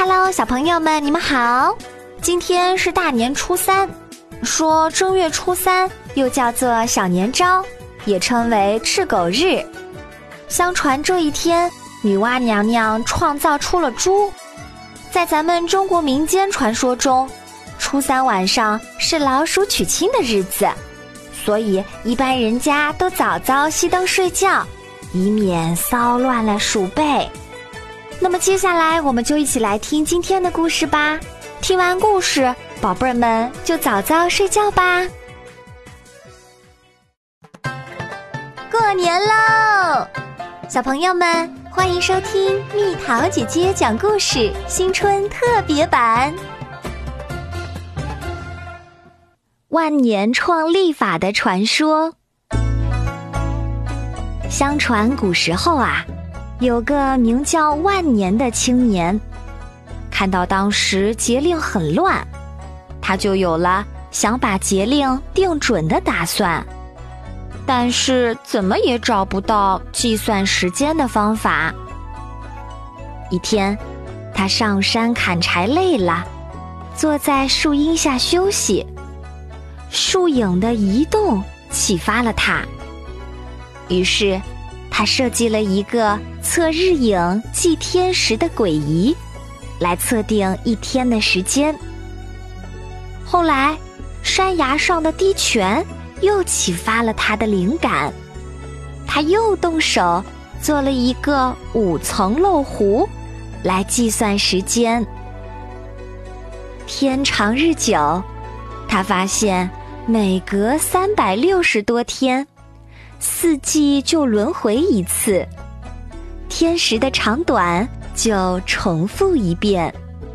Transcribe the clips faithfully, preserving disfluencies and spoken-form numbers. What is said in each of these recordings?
Hello， 小朋友们，你们好！今天是大年初三，说正月初三又叫做小年朝，也称为赤狗日。相传这一天，女娲娘娘创造出了猪。在咱们中国民间传说中，初三晚上是老鼠娶亲的日子，所以一般人家都早早熄灯睡觉，以免骚乱了鼠辈。那么接下来我们就一起来听今天的故事吧。听完故事，宝贝儿们就早早睡觉吧。过年喽！小朋友们，欢迎收听蜜桃姐姐讲故事新春特别版。万年创历法的传说。相传古时候啊，有个名叫万年的青年，看到当时节令很乱，他就有了想把节令定准的打算，但是怎么也找不到计算时间的方法。一天，他上山砍柴累了，坐在树荫下休息，树影的移动启发了他，于是他设计了一个测日影计天时的诡仪，来测定一天的时间。后来，山崖上的滴泉又启发了他的灵感，他又动手做了一个五层漏壶，来计算时间。天长日久，他发现每隔三百六十多天，四季就轮回一次，天时的长短就重复一遍。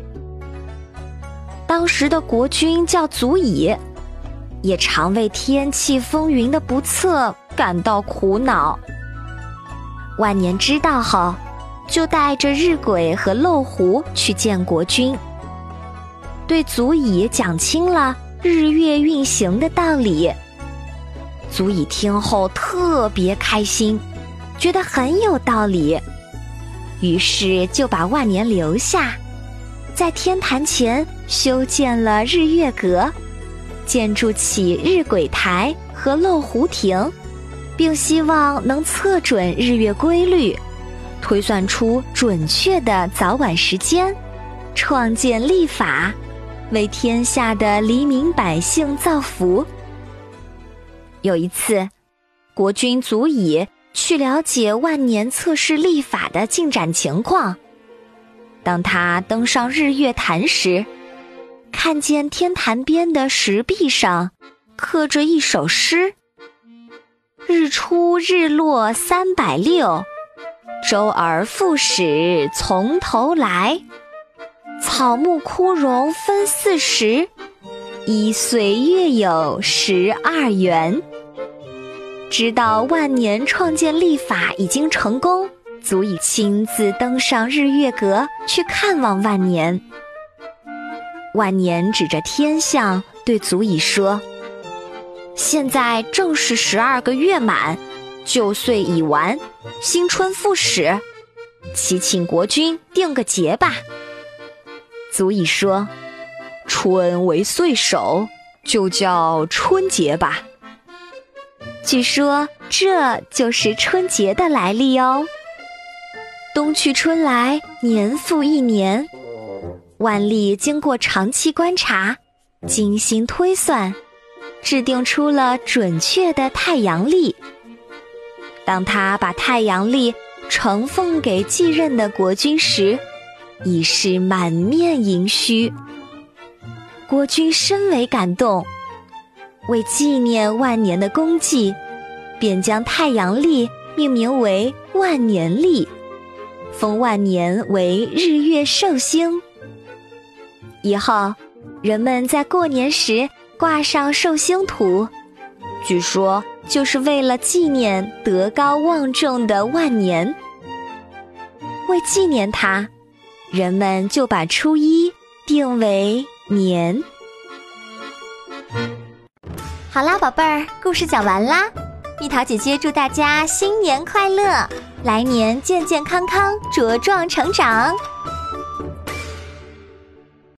当时的国君叫祖乙，也常为天气风云的不测感到苦恼。万年知道后，就带着日晷和漏壶去见国君，对祖乙讲清了日月运行的道理。祖乙听后特别开心，觉得很有道理，于是就把万年留下，在天坛前修建了日月阁，建筑起日晷台和漏壶亭，并希望能测准日月规律，推算出准确的早晚时间，创建历法，为天下的黎民百姓造福。有一次，国君祖乙去了解万年测试历法的进展情况。当他登上日月潭时，看见天坛边的石壁上刻着一首诗：日出日落三百六，周而复始从头来，草木枯荣分四时，一岁月有十二元。知道万年创建历法已经成功，祖乙亲自登上日月阁去看望万年。万年指着天象对祖乙说：现在正是十二个月满，旧岁已完，新春复始，祈请国君定个节吧。祖乙说：春为岁首，就叫春节吧。据说这就是春节的来历哦。冬去春来，年复一年，万历经过长期观察，精心推算，制定出了准确的太阳历。当他把太阳历呈奉给继任的国君时，已是满面银须。国君深为感动，为纪念万年的功绩，便将太阳历命名为万年历，封万年为日月寿星。以后，人们在过年时挂上寿星图，据说就是为了纪念德高望重的万年。为纪念它，人们就把初一定为年。好啦，宝贝儿，故事讲完啦。蜜桃姐姐祝大家新年快乐，来年健健康康，茁壮成长。